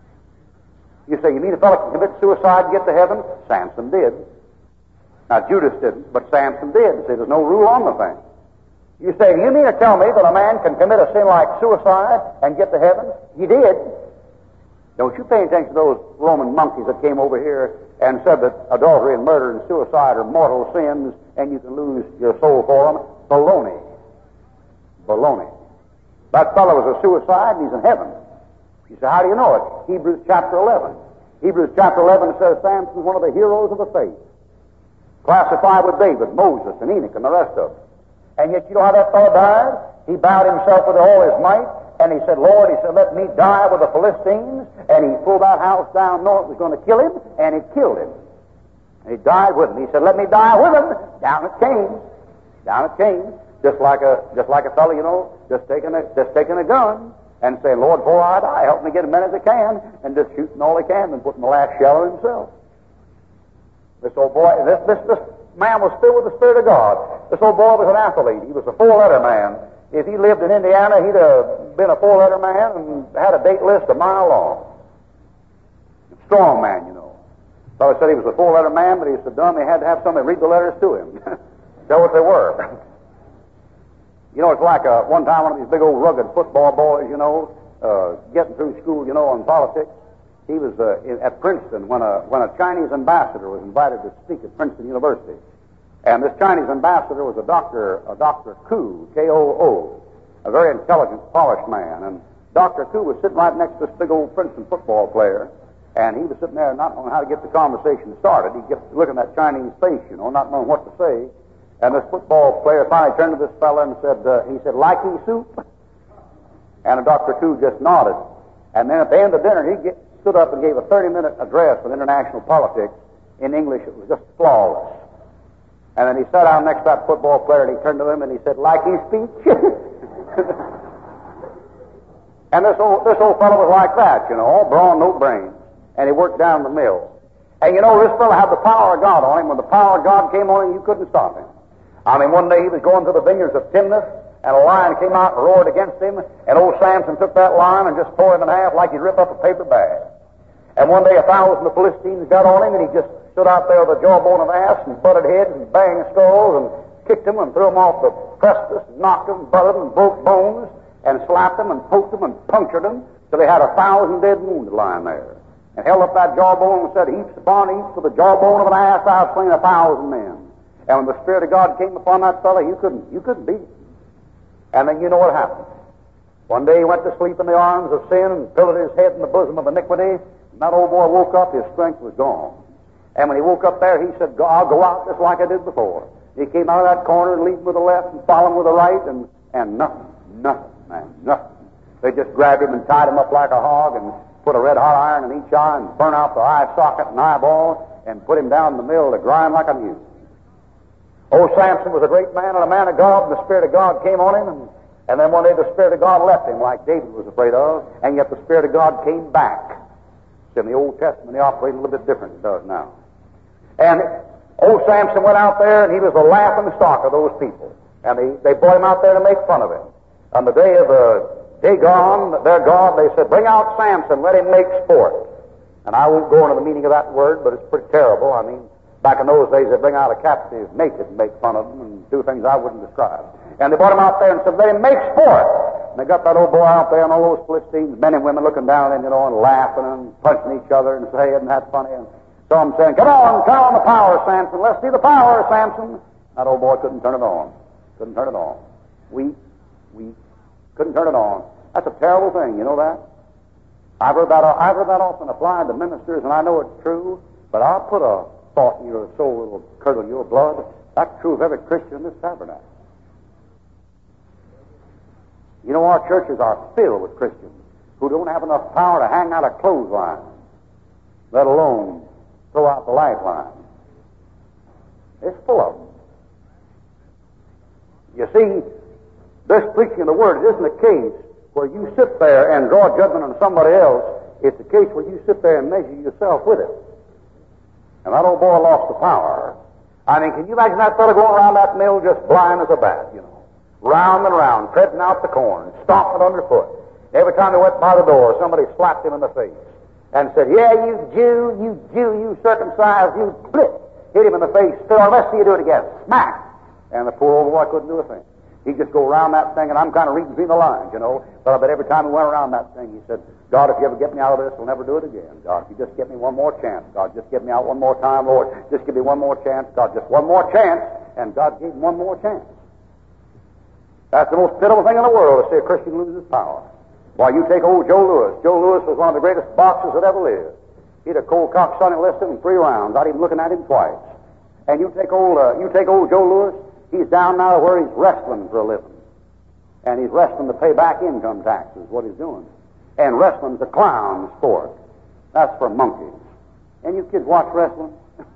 You say, you mean a fellow can commit suicide and get to heaven? Samson did. Now, Judas didn't, but Samson did. See, there's no rule on the thing. You say, you mean to tell me that a man can commit a sin like suicide and get to heaven? He did. Don't you pay attention to those Roman monkeys that came over here and said that adultery and murder and suicide are mortal sins and you can lose your soul for them? Baloney. Baloney. That fellow was a suicide and he's in heaven. You say, how do you know it? Hebrews chapter 11. Hebrews chapter 11 says Samson's one of the heroes of the faith. Classified with David, Moses, and Enoch, and the rest of them. And yet, you know how that fellow died? He bowed himself with all his might, and he said, Lord, he said, let me die with the Philistines. And he pulled that house down knowing it was going to kill him, and it killed him. And he died with him. He said, let me die with him. Down it came. Down it came. Just like a fellow, you know, just taking a gun and saying, Lord, before I die, help me get as many as I can, and just shooting all he can and putting the last shell in himself. This old boy, this man was filled with the Spirit of God. This old boy was an athlete. He was a four-letter man. If he lived in Indiana, he'd have been a four-letter man and had a date list a mile long. Strong man, you know. Fellow said he was a four-letter man, but he was so dumb he had to have somebody read the letters to him. Tell what they were. You know, it's like one time one of these big old rugged football boys, you know, getting through school, you know, on politics. He was at Princeton when a Chinese ambassador was invited to speak at Princeton University. And this Chinese ambassador was a Dr. Koo, K-O-O, a very intelligent, polished man. And Dr. Koo was sitting right next to this big old Princeton football player, and he was sitting there not knowing how to get the conversation started. He kept looking at that Chinese face, you know, not knowing what to say. And this football player finally turned to this fella and said, he said, likey soup? And Dr. Koo just nodded. And then at the end of dinner, he stood up and gave a 30-minute address on international politics in English. It was just flawless. And then he sat down next to that football player and he turned to him and he said, like his speech? And this old fellow was like that, you know, all brawn, no brains. And he worked down the mill. And you know, this fellow had the power of God on him. When the power of God came on him, you couldn't stop him. I mean, one day he was going through the vineyards of Timnath, and a lion came out and roared against him, and old Samson took that lion and just tore him in half like he'd rip up a paper bag. And one day 1,000 of the Philistines got on him, and he just stood out there with a jawbone of ass and butted heads and banged skulls and kicked him and threw him off the precipice and knocked him, butted him, and broke bones and slapped him and poked him and punctured him till they had 1,000 dead wounded lying there. And held up that jawbone and said, heaps upon heaps of the jawbone of an ass, I've slain 1,000 men. And when the Spirit of God came upon that fellow, you couldn't beat him. And then you know what happened. One day he went to sleep in the arms of sin and pillowed his head in the bosom of iniquity. And that old boy woke up, his strength was gone. And when he woke up there, he said, I'll go out just like I did before. He came out of that corner and leading with the left and following with the right, and nothing. They just grabbed him and tied him up like a hog and put a red-hot iron in each eye and burn out the eye socket and eyeball and put him down in the mill to grind like a mule. Old Samson was a great man and a man of God, and the Spirit of God came on him, and then one day the Spirit of God left him like David was afraid of, and yet the Spirit of God came back. In the Old Testament, he operated a little bit different than it does now. And old Samson went out there, and he was the laughing stock of those people. And they brought him out there to make fun of him. On the day of Dagon, their God, they said, bring out Samson, let him make sport. And I won't go into the meaning of that word, but it's pretty terrible. I mean, back in those days, they'd bring out a captive naked and make fun of him and do things I wouldn't describe. And they brought him out there and said, let him make sport. And they got that old boy out there and all those Philistines, men and women looking down at him, you know, and laughing and punching each other and saying, isn't that funny? And so I'm saying, come on the power, Samson. Let's see the power, Samson. That old boy couldn't turn it on. Weak. Couldn't turn it on. That's a terrible thing, you know that? I've heard that often applied to ministers, and I know it's true, but I'll put a thought in your soul, it'll curdle your blood. That's true of every Christian in this tabernacle. You know, our churches are filled with Christians who don't have enough power to hang out a clothesline, let alone throw out the lifeline. It's full of them. You see, this preaching of the Word, it isn't a case where you sit there and draw judgment on somebody else. It's a case where you sit there and measure yourself with it. And that old boy lost the power. I mean, can you imagine that fellow going around that mill just blind as a bat, you know? Round and round, treading out the corn, stomping underfoot. Every time he went by the door, somebody slapped him in the face and said, "Yeah, you Jew, you circumcised, you blip." Hit him in the face. Still, let's see you do it again. Smack! And the poor old boy couldn't do a thing. He'd just go around that thing, and I'm kind of reading between the lines, you know. But I bet every time he went around that thing, he said, "God, if you ever get me out of this, I'll never do it again. God, if you just give me one more chance. God, just get me out one more time, Lord. Just give me one more chance. God, just one more chance." And God gave him one more chance. That's the most pitiful thing in the world, to see a Christian lose his power. Why, you take old Joe Louis. Joe Louis was one of the greatest boxers that ever lived. He'd a cold cock Sonny Liston in 3 rounds, not even looking at him twice. And you take old Joe Louis, he's down now where he's wrestling for a living. And he's wrestling to pay back income taxes, what he's doing. And wrestling's a clown sport. That's for monkeys. And you kids watch wrestling?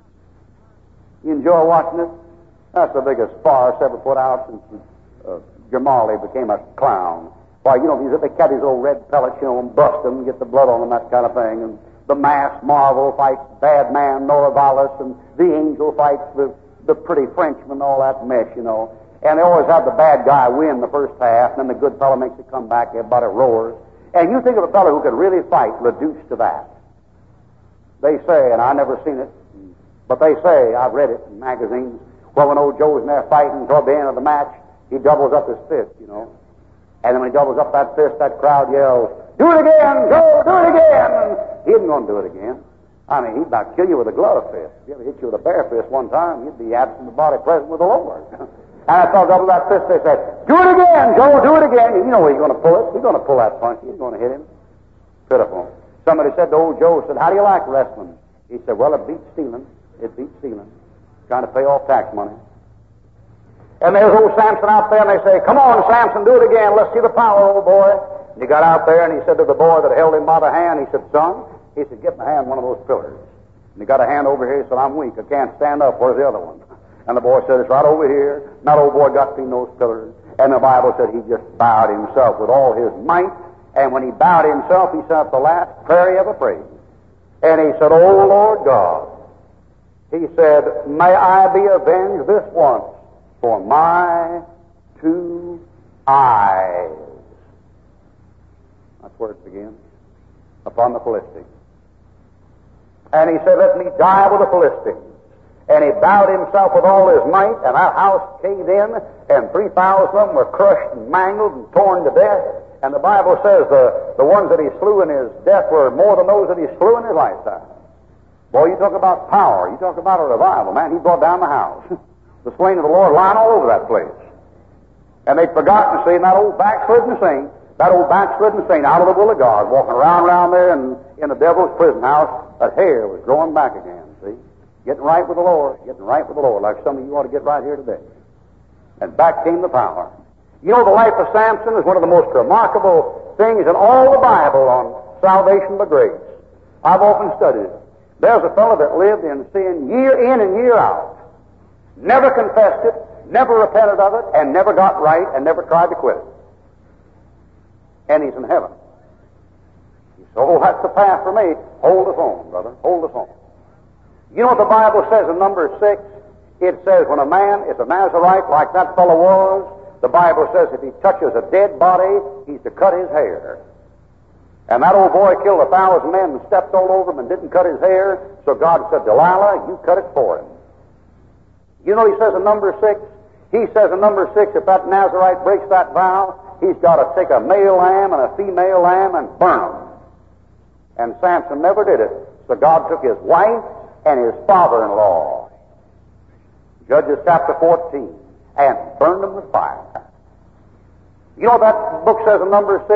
You enjoy watching it? That's the biggest farce ever put out since Jamali became a clown. Why, you know, they cut these old red pellets, you know, and bust them and get the blood on them, that kind of thing. And the Masked Marvel fights Bad Man Noravallis, and the Angel fights the pretty Frenchman, all that mess, you know. And they always have the bad guy win the first half, and then the good fellow makes a comeback, everybody roars. And you think of a fellow who could really fight reduced to that. They say, and I've never seen it, but they say, I've read it in magazines, well, when old Joe's in there fighting toward the end of the match, he doubles up his fist, you know. And then when he doubles up that fist, that crowd yells, "Do it again, Joe, do it again!" And he isn't going to do it again. I mean, he'd about kill you with a glove fist. If he ever hit you with a bare fist one time, you'd be absent the body present with the Lord. And I saw double that fist, they said, "Do it again, Joe, do it again." You know where he's going to pull it. He's going to pull that punch. He's going to hit him. Pitiful. Somebody said to old Joe, said, "How do you like wrestling?" He said, "Well, it beats stealing. It beats stealing. Trying to pay off tax money." And there's old Samson out there, and they say, "Come on, Samson, do it again. Let's see the power, old boy." And he got out there, and he said to the boy that held him by the hand, he said, "Son," he said, "get my hand one of those pillars." And he got a hand over here. He said, "I'm weak. I can't stand up. Where's the other one?" And the boy said, "It's right over here." And that old boy got between those pillars. And the Bible said he just bowed himself with all his might. And when he bowed himself, he said the last prayer he ever prayed. And he said, "Oh, Lord God," he said, "may I be avenged this once for my 2 eyes." That's where it begins. Upon the Philistines. And he said, "Let me die with the Philistines." And he bowed himself with all his might, and that house caved in, and 3,000 of them were crushed and mangled and torn to death. And the Bible says the ones that he slew in his death were more than those that he slew in his lifetime. Boy, you talk about power. You talk about a revival, man. He brought down the house. The slain of the Lord lying all over that place. And they'd forgotten to see that old backslidden saint, out of the will of God, walking around there in the devil's prison house, that hair was growing back again, see? Getting right with the Lord, like some of you ought to get right here today. And back came the power. You know, the life of Samson is one of the most remarkable things in all the Bible on salvation by grace. I've often studied it. There's a fellow that lived in sin year in and year out. Never confessed it, never repented of it, and never got right, and never tried to quit it. And he's in heaven. So that's the path for me. Hold us on, brother. Hold us on. You know what the Bible says in Numbers 6? It says when a man is a Nazarite like that fellow was, the Bible says if he touches a dead body, he's to cut his hair. And that old boy killed 1,000 men and stepped all over him and didn't cut his hair, so God said, "Delilah, you cut it for him." You know what he says in Numbers 6? He says in Numbers 6, if that Nazarite breaks that vow, he's got to take a male lamb and a female lamb and burn them. And Samson never did it. So God took his wife and his father-in-law, Judges chapter 14, and burned them with fire. You know what that book says in Numbers 6?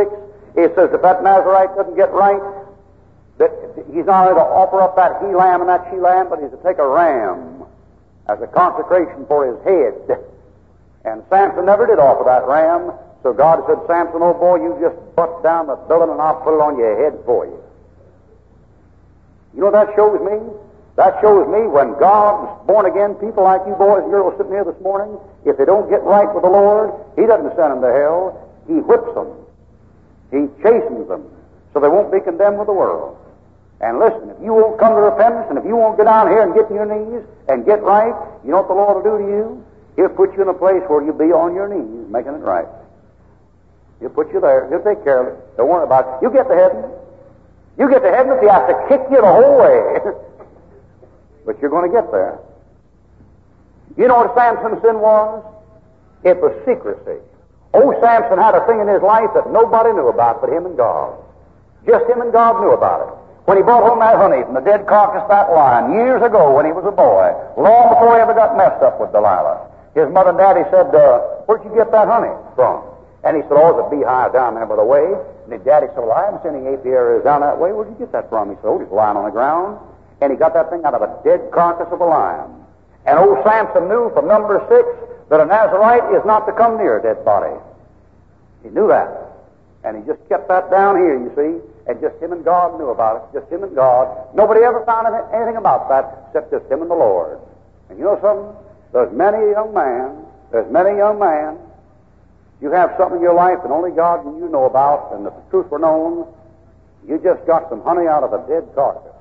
It says if that Nazarite doesn't get right, that he's not only to offer up that he-lamb and that she-lamb, but he's to take a ram as a consecration for his head. And Samson never did offer that ram, so God said, Samson, old boy, you just butt down the building and I'll put it on your head for you. You know what that shows me? That shows me when God's born-again people like you boys and girls sitting here this morning, if they don't get right with the Lord, He doesn't send them to hell. He whips them. He chastens them so they won't be condemned with the world. And listen, if you won't come to repentance, and if you won't get down here and get on your knees and get right, you know what the Lord will do to you? He'll put you in a place where you'll be on your knees making it right. He'll put you there. He'll take care of it. Don't worry about it. You get to heaven. You get to heaven if He has to kick you the whole way. But you're going to get there. You know what Samson's sin was? It was secrecy. Old Samson had a thing in his life that nobody knew about but him and God. Just him and God knew about it. When he brought home that honey from the dead carcass of that lion years ago when he was a boy, long before he ever got messed up with Delilah, his mother and daddy said, where'd you get that honey from? And he said, oh, it's a beehive down there by the way. And his daddy said, well, I haven't seen any apiaries down that way. Where'd you get that from? He said, oh, it's lying on the ground. And he got that thing out of a dead carcass of a lion. And old Samson knew from number 6 that a Nazarite is not to come near a dead body. He knew that. And he just kept that down here, you see. And just him and God knew about it. Just him and God. Nobody ever found anything about that except just him and the Lord. And you know something? There's many a young man, you have something in your life that only God and you know about, and if the truth were known, you just got some honey out of a dead carcass.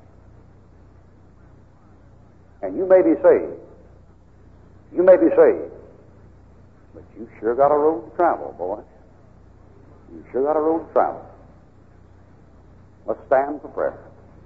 And you may be saved. You may be saved. But you sure got a road to travel, boy. You sure got a road to travel. Let's stand for prayer.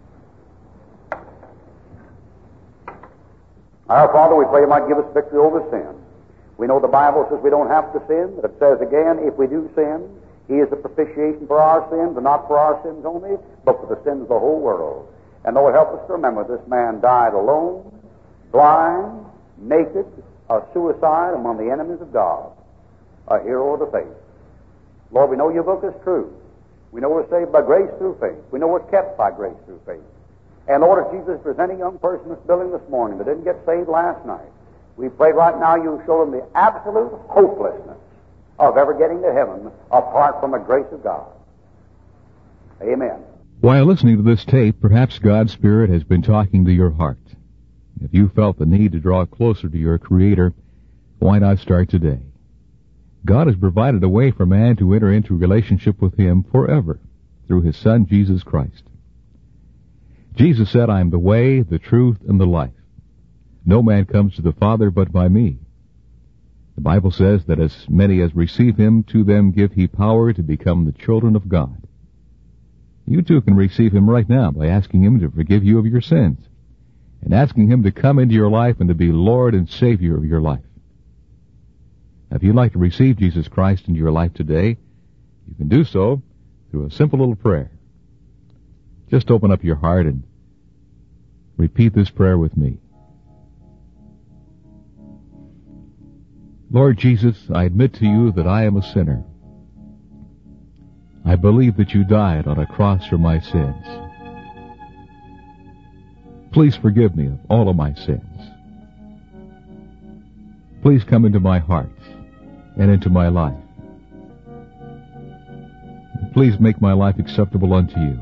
Our Father, we pray You might give us victory over sin. We know the Bible says we don't have to sin, but it says again, if we do sin, He is the propitiation for our sins, and not for our sins only, but for the sins of the whole world. And Lord, help us to remember this man died alone, blind, naked, a suicide among the enemies of God, a hero of the faith. Lord, we know Your book is true. We know we're saved by grace through faith. We know we're kept by grace through faith. And Lord, if Jesus, if there's any young person in this building this morning that didn't get saved last night, we pray right now You show them the absolute hopelessness of ever getting to heaven apart from the grace of God. Amen. While listening to this tape, perhaps God's Spirit has been talking to your heart. If you felt the need to draw closer to your Creator, why not start today? God has provided a way for man to enter into relationship with Him forever through His Son, Jesus Christ. Jesus said, I am the way, the truth, and the life. No man comes to the Father but by me. The Bible says that as many as receive Him, to them give He power to become the children of God. You too can receive Him right now by asking Him to forgive you of your sins and asking Him to come into your life and to be Lord and Savior of your life. Now, if you'd like to receive Jesus Christ into your life today, you can do so through a simple little prayer. Just open up your heart and repeat this prayer with me. Lord Jesus, I admit to You that I am a sinner. I believe that You died on a cross for my sins. Please forgive me of all of my sins. Please come into my heart and into my life. Please make my life acceptable unto You.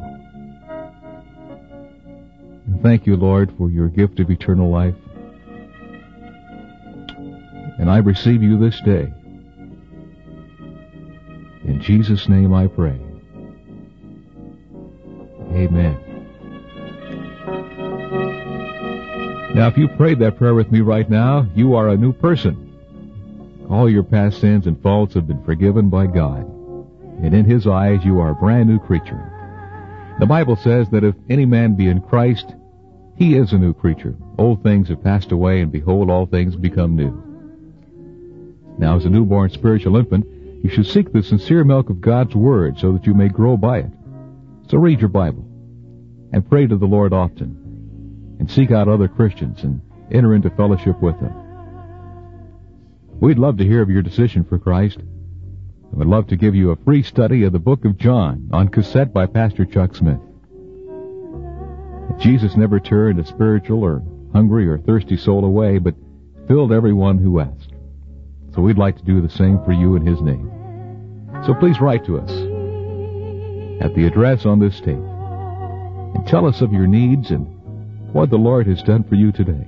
And thank You, Lord, for Your gift of eternal life. And I receive You this day. In Jesus' name I pray. Amen. Now, if you prayed that prayer with me right now, you are a new person. All your past sins and faults have been forgiven by God. And in His eyes, you are a brand new creature. The Bible says that if any man be in Christ, he is a new creature. Old things have passed away, and behold, all things become new. Now, as a newborn spiritual infant, you should seek the sincere milk of God's Word so that you may grow by it. So read your Bible, and pray to the Lord often, and seek out other Christians, and enter into fellowship with them. We'd love to hear of your decision for Christ. I would love to give you a free study of the book of John on cassette by Pastor Chuck Smith. Jesus never turned a spiritual or hungry or thirsty soul away, but filled everyone who asked. So we'd like to do the same for you in His name. So please write to us at the address on this tape and tell us of your needs and what the Lord has done for you today.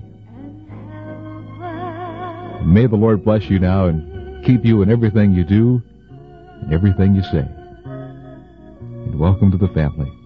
And may the Lord bless you now and keep you in everything you do and everything you say. And welcome to the family.